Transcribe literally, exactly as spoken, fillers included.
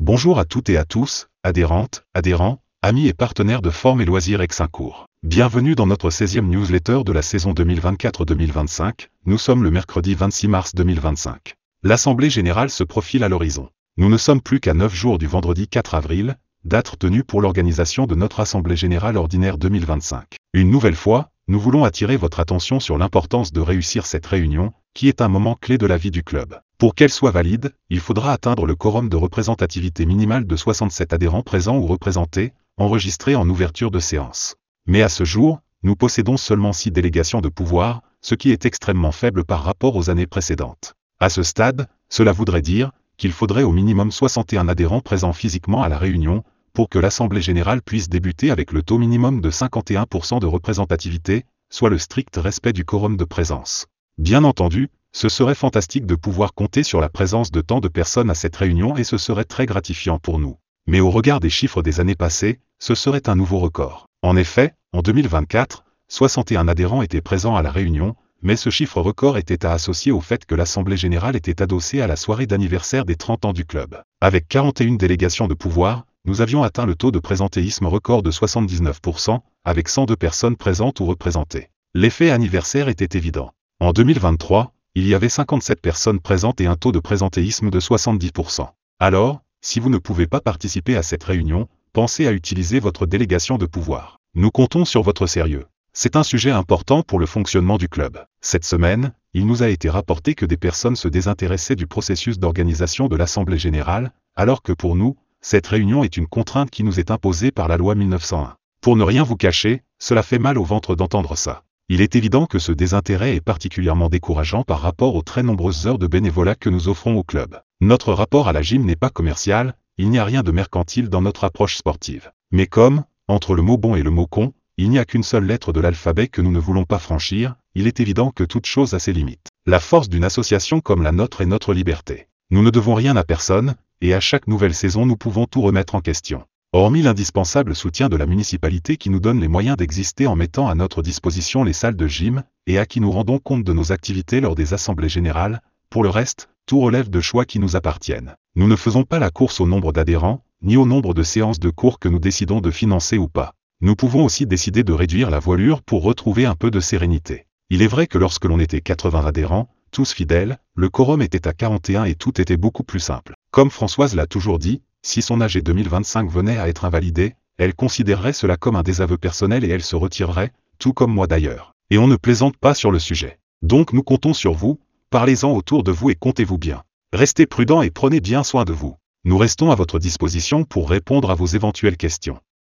Bonjour à toutes et à tous, adhérentes, adhérents, amis et partenaires de Forme et Loisirs Aix-Saint-Cour. Bienvenue dans notre seizième newsletter de la saison deux mille vingt-quatre deux mille vingt-cinq, nous sommes le mercredi vingt-six mars deux mille vingt-cinq. L'Assemblée Générale se profile à l'horizon. Nous ne sommes plus qu'à neuf jours du vendredi quatre avril, date retenue pour l'organisation de notre Assemblée Générale ordinaire deux mille vingt-cinq. Une nouvelle fois, nous voulons attirer votre attention sur l'importance de réussir cette réunion, qui est un moment clé de la vie du club. Pour qu'elle soit valide, il faudra atteindre le quorum de représentativité minimale de soixante-sept adhérents présents ou représentés, enregistrés en ouverture de séance. Mais à ce jour, nous possédons seulement six délégations de pouvoir, ce qui est extrêmement faible par rapport aux années précédentes. À ce stade, cela voudrait dire qu'il faudrait au minimum soixante et un adhérents présents physiquement à la réunion, pour que l'Assemblée Générale puisse débuter avec le taux minimum de cinquante et un pour cent de représentativité, soit le strict respect du quorum de présence. Bien entendu, ce serait fantastique de pouvoir compter sur la présence de tant de personnes à cette réunion et ce serait très gratifiant pour nous. Mais au regard des chiffres des années passées, ce serait un nouveau record. En effet, en deux mille vingt-quatre, soixante et un adhérents étaient présents à la réunion, mais ce chiffre record était à associer au fait que l'Assemblée Générale était adossée à la soirée d'anniversaire des trente ans du club. Avec quarante et une délégations de pouvoir, nous avions atteint le taux de présentéisme record de soixante-dix-neuf pour cent, avec cent deux personnes présentes ou représentées. L'effet anniversaire était évident. En deux mille vingt-trois, il y avait cinquante-sept personnes présentes et un taux de présentéisme de soixante-dix pour cent. Alors, si vous ne pouvez pas participer à cette réunion, pensez à utiliser votre délégation de pouvoir. Nous comptons sur votre sérieux. C'est un sujet important pour le fonctionnement du club. Cette semaine, il nous a été rapporté que des personnes se désintéressaient du processus d'organisation de l'Assemblée Générale, alors que pour nous, cette réunion est une contrainte qui nous est imposée par la loi mille neuf cent un. Pour ne rien vous cacher, cela fait mal au ventre d'entendre ça. Il est évident que ce désintérêt est particulièrement décourageant par rapport aux très nombreuses heures de bénévolat que nous offrons au club. Notre rapport à la gym n'est pas commercial, il n'y a rien de mercantile dans notre approche sportive. Mais comme, entre le mot bon et le mot con, il n'y a qu'une seule lettre de l'alphabet que nous ne voulons pas franchir, il est évident que toute chose a ses limites. La force d'une association comme la nôtre est notre liberté. Nous ne devons rien à personne, et à chaque nouvelle saison nous pouvons tout remettre en question. Hormis l'indispensable soutien de la municipalité qui nous donne les moyens d'exister en mettant à notre disposition les salles de gym, et à qui nous rendons compte de nos activités lors des assemblées générales, pour le reste, tout relève de choix qui nous appartiennent. Nous ne faisons pas la course au nombre d'adhérents, ni au nombre de séances de cours que nous décidons de financer ou pas. Nous pouvons aussi décider de réduire la voilure pour retrouver un peu de sérénité. Il est vrai que lorsque l'on était quatre-vingts adhérents, tous fidèles, le quorum était à quarante et un et tout était beaucoup plus simple. Comme Françoise l'a toujours dit, si son A G deux mille vingt-cinq venait à être invalidé, elle considérerait cela comme un désaveu personnel et elle se retirerait, tout comme moi d'ailleurs. Et on ne plaisante pas sur le sujet. Donc nous comptons sur vous, parlez-en autour de vous et comptez-vous bien. Restez prudents et prenez bien soin de vous. Nous restons à votre disposition pour répondre à vos éventuelles questions.